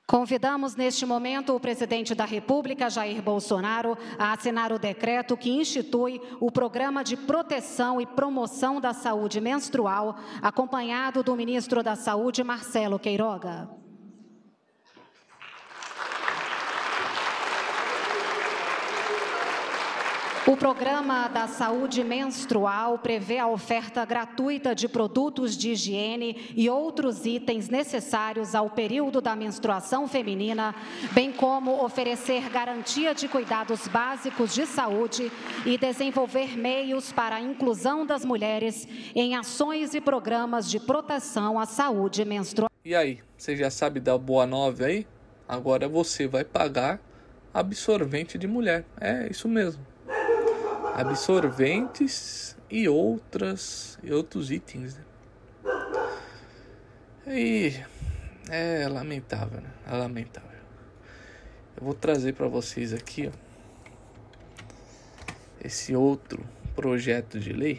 Convidamos neste momento o presidente da República, Jair Bolsonaro, a assinar o decreto que institui o Programa de Proteção e Promoção da Saúde Menstrual, acompanhado do ministro da Saúde, Marcelo Queiroga. O Programa da Saúde Menstrual prevê a oferta gratuita de produtos de higiene e outros itens necessários ao período da menstruação feminina, bem como oferecer garantia de cuidados básicos de saúde e desenvolver meios para a inclusão das mulheres em ações e programas de proteção à saúde menstrual. E aí, você já sabe da boa nova aí? Agora você vai pagar absorvente de mulher. É isso mesmo. Absorventes e outros itens, né? E é lamentável, né? É lamentável. Eu vou trazer para vocês aqui, ó, esse outro projeto de lei.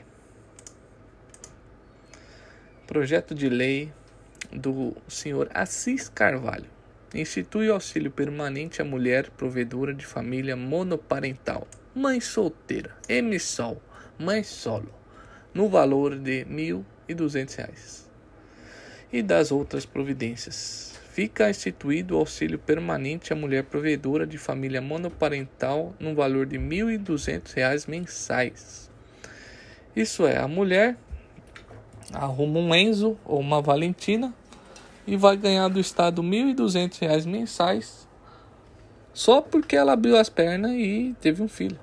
Projeto de lei do senhor Assis Carvalho. Institui o auxílio permanente à mulher provedora de família monoparental, mãe solteira, MSOL, mãe solo, no valor de R$ 1.200. E das outras providências. Fica instituído o auxílio permanente à mulher provedora de família monoparental no valor de R$ 1.200 mensais. Isso é, a mulher arruma um Enzo ou uma Valentina e vai ganhar do Estado R$ 1.200 mensais só porque ela abriu as pernas e teve um filho.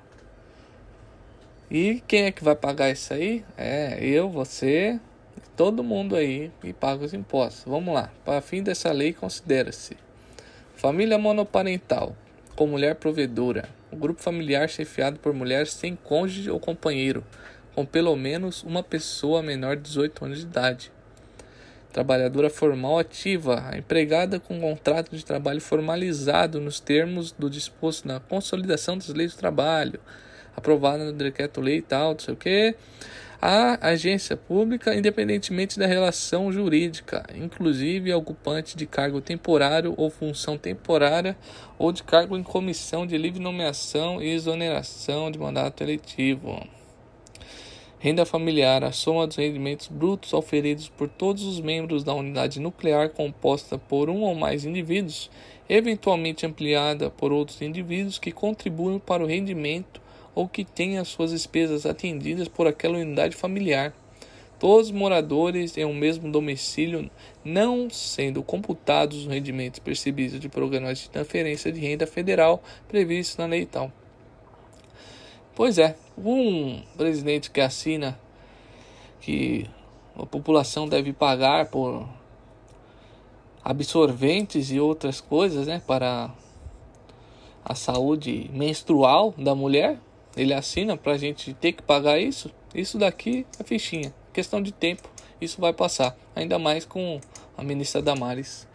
E quem é que vai pagar isso aí? É eu, você, todo mundo aí e paga os impostos. Vamos lá. Para fim dessa lei, considera-se família monoparental com mulher provedora, o grupo familiar chefiado por mulher sem cônjuge ou companheiro, com pelo menos uma pessoa menor de 18 anos de idade. Trabalhadora formal ativa, a empregada com contrato de trabalho formalizado nos termos do disposto na consolidação das leis do trabalho, aprovada no decreto-lei e tal, não sei o que. A agência pública, independentemente da relação jurídica, inclusive ocupante de cargo temporário ou função temporária, ou de cargo em comissão de livre nomeação e exoneração de mandato eletivo. Renda familiar, a soma dos rendimentos brutos auferidos por todos os membros da unidade nuclear composta por um ou mais indivíduos, eventualmente ampliada por outros indivíduos que contribuem para o rendimento ou que tenham suas despesas atendidas por aquela unidade familiar. Todos os moradores em um mesmo domicílio, não sendo computados os rendimentos percebidos de programas de transferência de renda federal previstos na lei e tal. Pois é, um presidente que assina que a população deve pagar por absorventes e outras coisas, né, para a saúde menstrual da mulher, ele assina para a gente ter que pagar isso. Isso daqui é fichinha, questão de tempo, isso vai passar, ainda mais com a ministra Damares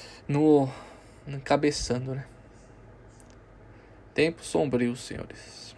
encabeçando, né? Tempo sombrio, senhores.